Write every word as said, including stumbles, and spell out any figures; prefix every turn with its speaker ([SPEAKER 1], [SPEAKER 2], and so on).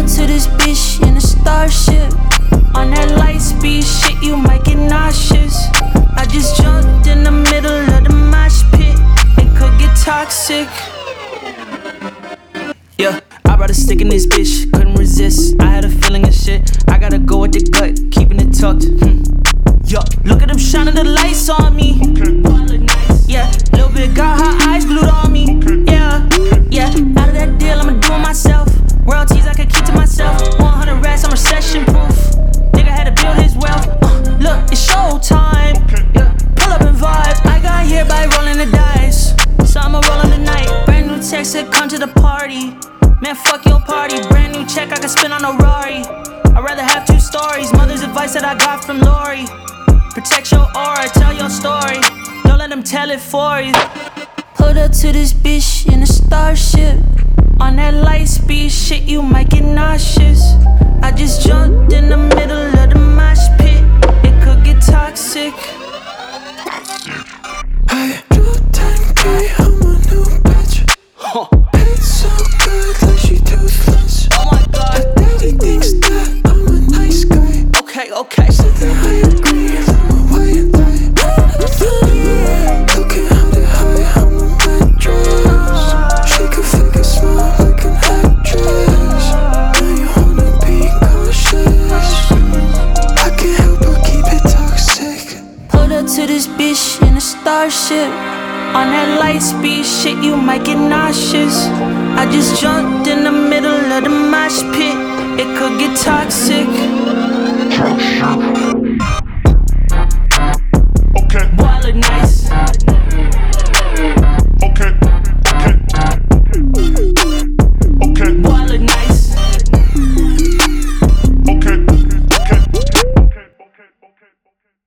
[SPEAKER 1] to this bitch in a starship. On that light speed shit, you might get nauseous. I just jumped in the middle of the mosh pit. It could get toxic. Yeah, I'd rather stick in this bitch, couldn't resist. I had a feeling of shit, I gotta go with the gut, keeping it tucked. Hmm. Yo, look at them shining the lights on me. Yeah, little bit got her eyes glued on me. Yeah, yeah, out of that deal, I'ma do it myself. Royalties I can keep to myself. one hundred racks, I'm recession proof. Nigga had to build his wealth. Uh, look, it's showtime. Yeah, pull up and vibe. I got here by rolling the dice, so I'ma roll on the night. Brand new text said come to the party. Man, fuck your party. Brand new check I can spend on a Rari. I'd rather have two stories. Mother's advice that I got from Lori. Protect your aura, tell your story. Don't let them tell it for you. Pulled up to this bitch in a starship. On that light speed shit, you might get nauseous. I just jumped in the middle of the mosh pit. It could get toxic.
[SPEAKER 2] I dropped ten K on my new bitch.
[SPEAKER 1] Huh.
[SPEAKER 2] It's so good, like she toothless.
[SPEAKER 1] Oh my god.
[SPEAKER 2] Her daddy thinks that I'm a nice guy.
[SPEAKER 1] Okay, okay.
[SPEAKER 2] Something I agree, I'm a white lie. Looking how to high, I'm a mattress. She could fake a smile like an actress. Now you wanna be cautious. I can't help but keep it toxic.
[SPEAKER 1] Pulled up to this bitch in a starship. On that light speed shit, you might get nauseous. I just jumped in the middle of the mosh pit. It could get toxic.
[SPEAKER 3] Okay.